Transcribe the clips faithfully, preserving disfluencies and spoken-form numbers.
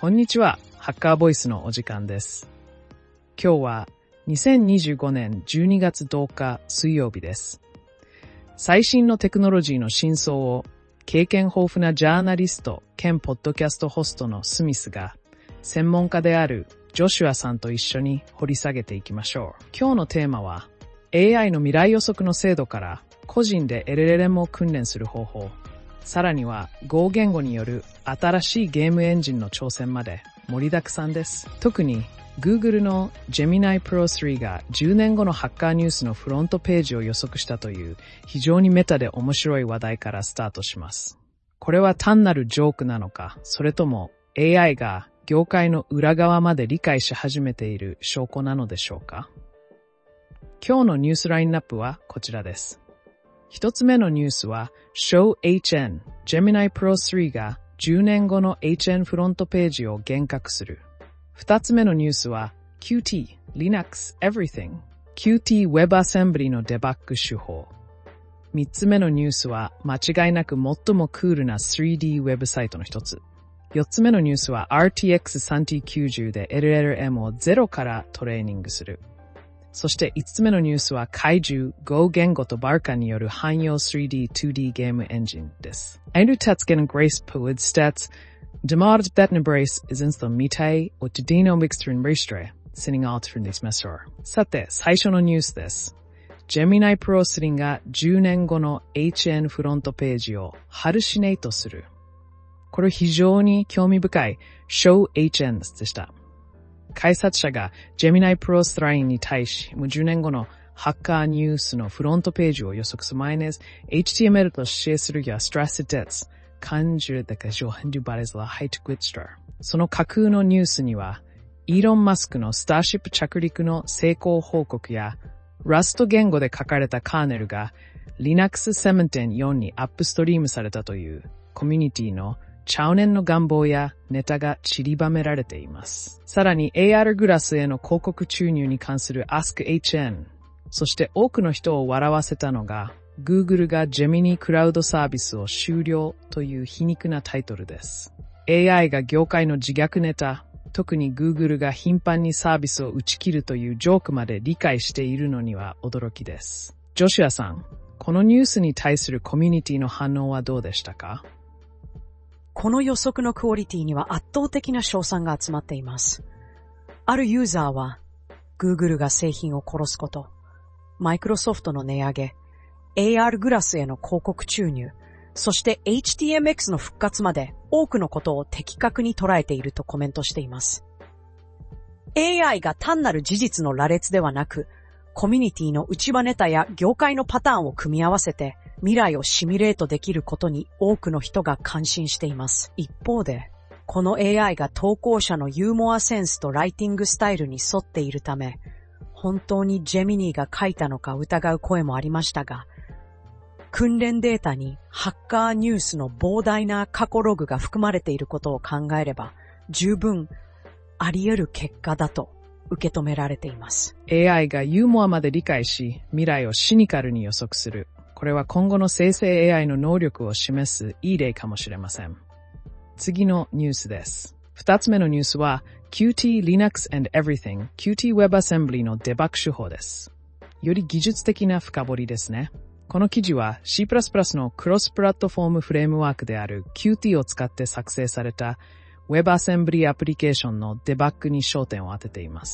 こんにちは、ハッカーボイスのお時間です。今日はにせんにじゅうごねんじゅうにがつとおか水曜日です。最新のテクノロジーの真相を経験豊富なジャーナリスト兼ポッドキャストホストのスミスが専門家であるジョシュアさんと一緒に掘り下げていきましょう。今日のテーマは エーアイ の未来予測の精度から個人で エルエルエム を訓練する方法、さらには Go 言語による新しいゲームエンジンの挑戦まで盛りだくさんです。特に Google の Gemini Pro スリーがじゅうねんごのハッカーニュースのフロントページを予測したという非常にメタで面白い話題からスタートします。これは単なるジョークなのか、それとも エーアイ が業界の裏側まで理解し始めている証拠なのでしょうか。今日のニュースラインナップはこちらです。一つ目のニュースは Show エイチエヌ Gemini Pro スリーがじゅうねんごの エイチエヌ フロントページを幻覚する。二つ目のニュースは キューティー Linux Everything キューティー WebAssembly のデバッグ手法。三つ目のニュースは間違いなく最もクールな スリーディー ウェブサイトの一つ。四つ目のニュースは アールティーエックスさんぜろきゅうじゅう で エルエルエム をゼロからトレーニングする。そして五つ目のニュースは怪獣 Go 言語と Barca による汎用 スリーディー、ツーディー ゲームエンジンです。Ein utsattsgen grace på utstats demart that embrace is insta mitai och dino mixtrin restre sending out from this mesor。さて、最初のニュースです。Gemini Pro スリーがじゅうねんごの エイチエヌ フロントページをハルシネートする。これ非常に興味深い Show エイチエヌ でした。開発者が Gemini Pro スリーに対し、もうじゅうねんごのハッカーニュースのフロントページを予測する前に エイチティーエムエル と指定するやストラステツ、感じるだけ上変バレズラハイトグッスター。その架空のニュースには、イーロン・マスクのスターシップ着陸の成功報告や、ラスト言語で書かれたカーネルが リナックスセブンてんよん にアップストリームされたというコミュニティの超年の願望やネタが散りばめられています。さらに エーアール グラスへの広告注入に関する Ask エイチエヌ、そして多くの人を笑わせたのが Google が Gemini クラウドサービスを終了という皮肉なタイトルです。エーアイ が業界の自虐ネタ、特に Google が頻繁にサービスを打ち切るというジョークまで理解しているのには驚きです。ジョシュアさん、このニュースに対するコミュニティの反応はどうでしたか？ この予測のクオリティには圧倒的な賞賛が集まっています。あるユーザーは、Google が製品を殺すこと、マイクロソフトの値上げ、エーアール グラスへの広告注入、そして エイチティーエムエックス の復活まで多くのことを的確に捉えているとコメントしています。エーアイ が単なる事実の羅列ではなく、コミュニティの内輪ネタや業界のパターンを組み合わせて未来をシミュレートできることに多くの人が感心しています。一方で、この エーアイ が投稿者のユーモアセンスとライティングスタイルに沿っているため、本当にジェミニーが書いたのか疑う声もありましたが、訓練データにハッカーニュースの膨大な過去ログが含まれていることを考えれば、十分あり得る結果だと受け止められています。 エーアイ がユーモアまで理解し、未来をシニカルに予測する。これは今後の生成 エーアイ の能力を示すいい例かもしれません。次のニュースです。二つ目のニュースは キューティー Linux and Everything キューティー WebAssembly のデバッグ手法です。より技術的な深掘りですね。この記事は シープラスプラス のクロスプラットフォームフレームワークである キューティー を使って作成された WebAssembly アプリケーションのデバッグに焦点を当てています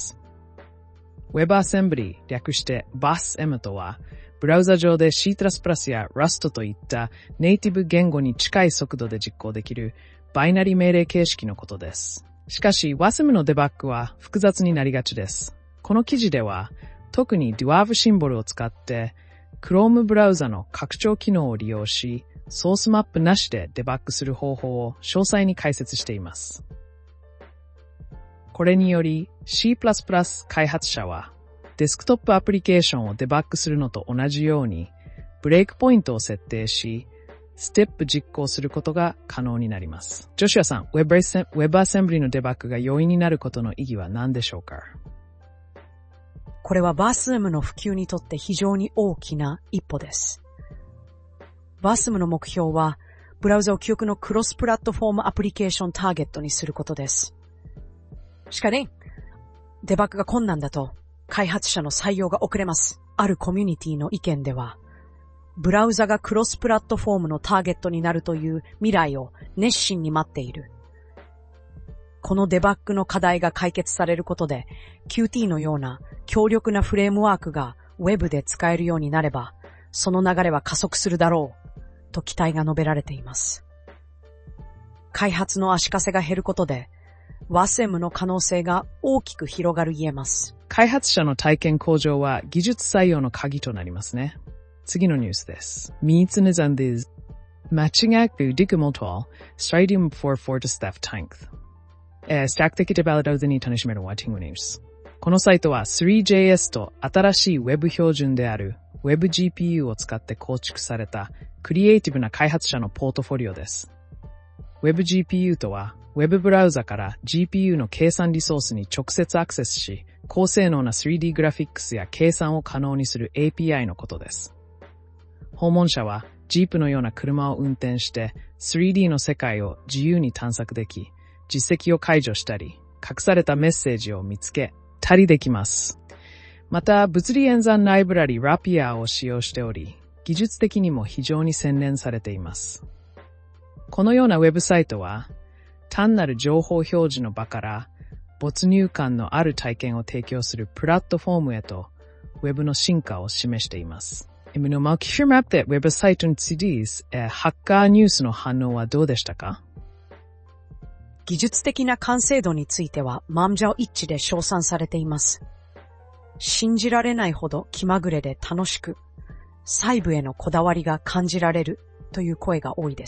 。WebAssembly 略して バスエム とはブラウザ上で シープラスプラス や Rust といったネイティブ言語に近い速度で実行できるバイナリ命令形式のことです。しかし ワスエム のデバッグは複雑になりがちです。この記事では特に デュアーブ シンボルを使って Chrome ブラウザの拡張機能を利用し、ソースマップなしでデバッグする方法を詳細に解説しています。これにより シープラスプラス 開発者はデスクトップアプリケーションをデバッグするのと同じようにブレイクポイントを設定し、ステップ実行することが可能になります。ジョシュアさん、WebAssembly のデバッグが容易になることの意義は何でしょうか？ これは バスエム の普及にとって非常に大きな一歩です。バスエム の目標は、ブラウザを記憶のクロスプラットフォームアプリケーションターゲットにすることです。 しかね、デバッグが困難だと開発者の採用が遅れます。あるコミュニティの意見では、ブラウザがクロスプラットフォームのターゲットになるという未来を熱心に待っている。このデバッグの課題が解決されることで、キューティー のような強力なフレームワークが Web で使えるようになれば、その流れは加速するだろう、と期待が述べられています。開発の足かせが減ることで、ワセム の可能性が大きく広がる言えます。 開発者の体験向上は技術採用の鍵となりますね。次のニュースです。Miitsinizan is Matchingak digimotwal Stridium for Fortestaff Tank. Stack的デベロッパーに楽しめるワーティングニュース。このサイトは スリージェイエス と新しい Web 標準である WebGPU を使って構築されたクリエイティブな開発者のポートフォリオです。WebGPU とは Web ブラウザから ジーピーユー の計算リソースに直接アクセスし、高性能な スリーディー グラフィックスや計算を可能にする エーピーアイ のことです。訪問者はジープのような車を運転して スリーディー の世界を自由に探索でき、実績を解除したり、隠されたメッセージを見つけたりできます。また、物理演算ライブラリ Rapier を使用しており、技術的にも非常に洗練されています。このようなウェブサイトは、単なる情報表示の場から没入感のある体験を提供するプラットフォームへと、ウェブの進化を示しています。今のマーキシュマップでウェブサイトについて、ハッカーニュースの反応はどうでしたか？ 技術的な完成度については満場一致で称賛されています。信じられないほど気まぐれで楽しく、細部へのこだわりが感じられるという声が多いです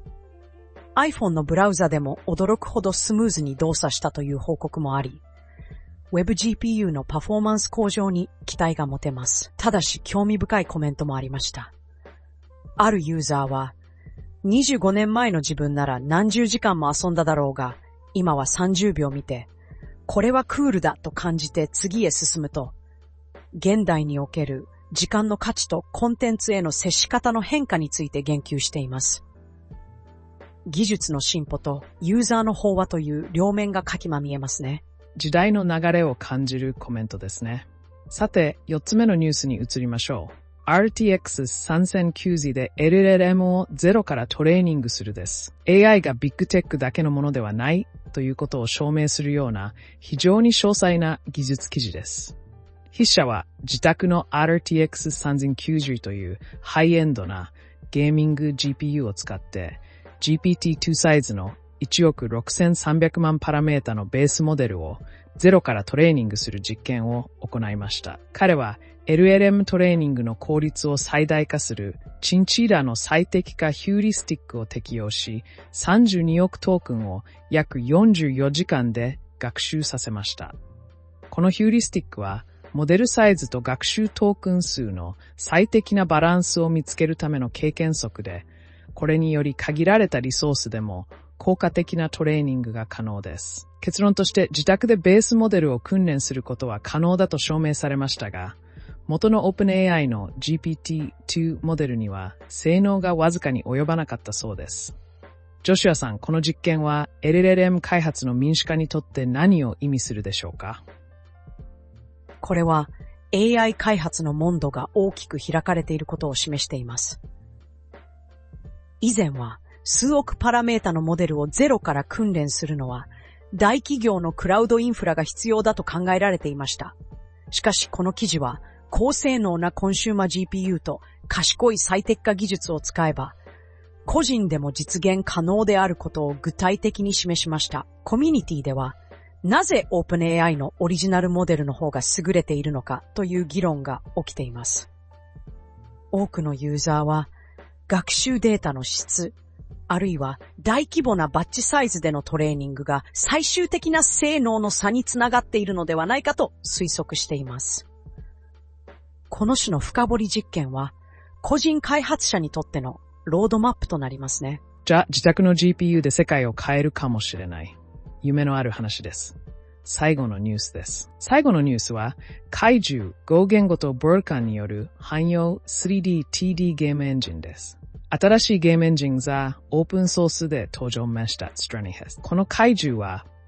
。iPhone のブラウザでも驚くほどスムーズに動作したという報告もあり、WebGPU のパフォーマンス向上に期待が持てます。ただし興味深いコメントもありました。あるユーザーは、にじゅうごねんまえの自分なら何十時間も遊んだだろうが、今はさんじゅうびょう見て、これはクールだと感じて次へ進むと、現代における時間の価値とコンテンツへの接し方の変化について言及しています。技術の進歩とユーザーの飽和という両面が垣間見えますね。 時代の流れを感じるコメントですね。さて、よっつめのニュースに移りましょう。アールティーエックスさんぜんきゅうじゅう で エルエルエム をゼロからトレーニングするです。エーアイ がビッグテックだけのものではないということを証明するような非常に詳細な技術記事です。筆者は自宅の アールティーエックスさんぜんきゅうじゅう というハイエンドなゲーミング ジーピーユー を使って ジーピーティーツー サイズのいちおくろくせんさんびゃくまんパラメータのベースモデルをゼロからトレーニングする実験を行いました。彼は エルエルエム トレーニングの効率を最大化するチンチーラの最適化ヒューリスティックを適用し、さんじゅうにおくトークンを約よんじゅうよじかんで学習させました。このヒューリスティックは、モデルサイズと学習トークン数の最適なバランスを見つけるための経験則で、これにより限られたリソースでも効果的なトレーニングが可能です。結論として自宅でベースモデルを訓練することは可能だと証明されましたが、元の OpenAI の ジーピーティーツー モデルには性能がわずかに及ばなかったそうです。ジョシュアさん、この実験は エルエルエム 開発の民主化にとって何を意味するでしょうか？ これは エーアイ 開発の門戸が大きく開かれていることを示しています。以前は数億パラメータのモデルをゼロから訓練するのは大企業のクラウドインフラが必要だと考えられていました。しかしこの記事は高性能なコンシューマー ジーピーユー と賢い最適化技術を使えば個人でも実現可能であることを具体的に示しました。コミュニティではなぜ OpenAI のオリジナルモデルの方が優れているのかという議論が起きています。多くのユーザーは学習データの質、あるいは大規模なバッチサイズでのトレーニングが最終的な性能の差につながっているのではないかと推測しています。この種の深掘り実験は個人開発者にとってのロードマップとなりますね。 じゃあ自宅の ジーピーユー で世界を変えるかもしれない。夢のある話です。最後のニュースです。最後のニュースは、怪獣、Go言語と ボルカンによる汎用 スリーディーティーディー ゲームエンジンです。新しいゲームエンジンがオープンソースで登場ました。この怪獣は、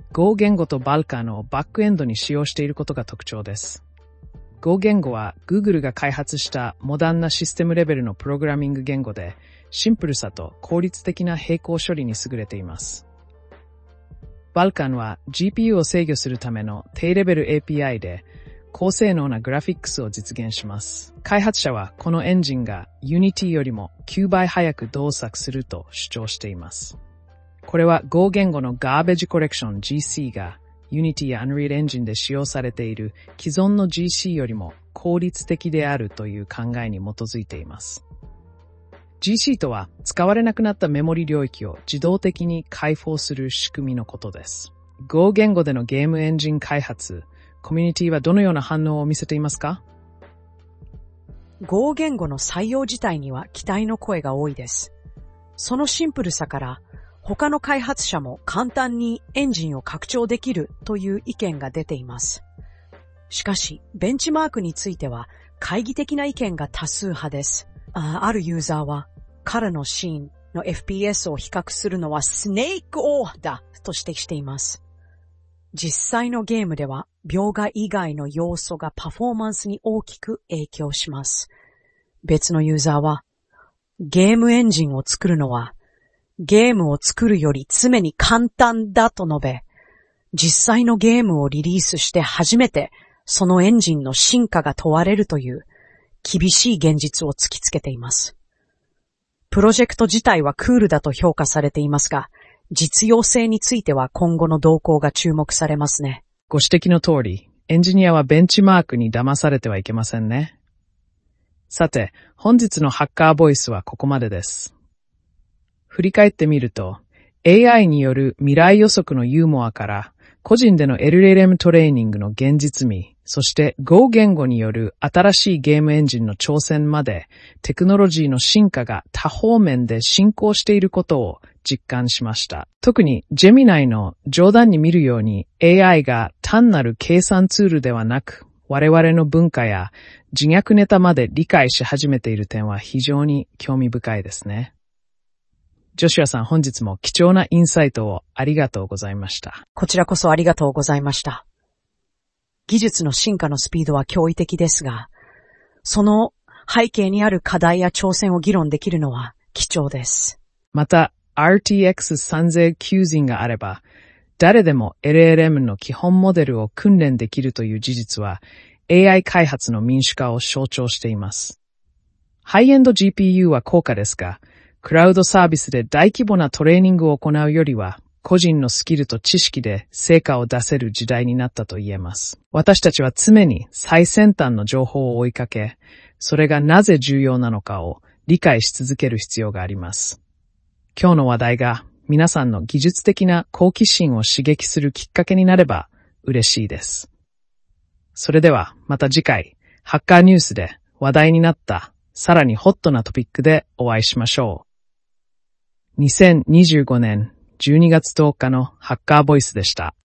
Go 言語と Vulkan をバックエンドに使用していることが特徴です。Go 言語は Google が開発したモダンなシステムレベルのプログラミング言語で、シンプルさと効率的な並行処理に優れています。Vulkan は ジーピーユー を制御するための低レベル エーピーアイ で、高性能なグラフィックスを実現します。開発者はこのエンジンが Unity よりもきゅうばい早く動作すると主張しています。これは Go 言語の Garbage Collection ジーシー が Unity や Unreal Engine で使用されている既存の ジーシー よりも効率的であるという考えに基づいています。ジーシー とは使われなくなったメモリ領域を自動的に開放する仕組みのことです。Go 言語でのゲームエンジン開発、コミュニティはどのような反応を見せていますか？ Go 言語の採用自体には期待の声が多いです。そのシンプルさから他の開発者も簡単にエンジンを拡張できるという意見が出ています。しかし、ベンチマークについては懐疑的な意見が多数派です。あ, あるユーザーは彼のシーンの エフピーエス を比較するのはスネークオーだと指摘しています。実際のゲームでは描画以外の要素がパフォーマンスに大きく影響します。別のユーザーはゲームエンジンを作るのはゲームを作るより常に簡単だと述べ、実際のゲームをリリースして初めてそのエンジンの進化が問われるという厳しい現実を突きつけています。プロジェクト自体はクールだと評価されていますが、実用性については今後の動向が注目されますね。 ご指摘の通り、エンジニアはベンチマークに騙されてはいけませんね。さて、本日のハッカーボイスはここまでです。振り返ってみると、エーアイ による未来予測のユーモアから、個人での エルエルエム トレーニングの現実味、そして Go 言語による新しいゲームエンジンの挑戦まで、テクノロジーの進化が多方面で進行していることを実感しました。特に Gemini の冗談に見るように エーアイ が単なる計算ツールではなく、我々の文化や自虐ネタまで理解し始めている点は非常に興味深いですね。ジョシュアさん、本日も貴重なインサイトをありがとうございました。 こちらこそありがとうございました。技術の進化のスピードは驚異的ですが、その背景にある課題や挑戦を議論できるのは貴重です。 また、アールティーエックスさんぜろきゅう 人があれば、誰でも エルエルエム の基本モデルを訓練できるという事実は、エーアイ 開発の民主化を象徴しています。ハイエンド ジーピーユー は高価ですが、クラウドサービスで大規模なトレーニングを行うよりは、個人のスキルと知識で成果を出せる時代になったと言えます。私たちは常に最先端の情報を追いかけ、それがなぜ重要なのかを理解し続ける必要があります。今日の話題が皆さんの技術的な好奇心を刺激するきっかけになれば嬉しいです。それではまた次回、ハッカーニュースで話題になったさらにホットなトピックでお会いしましょう。にせんにじゅうごねんじゅうにがつとおかのハッカーボイスでした。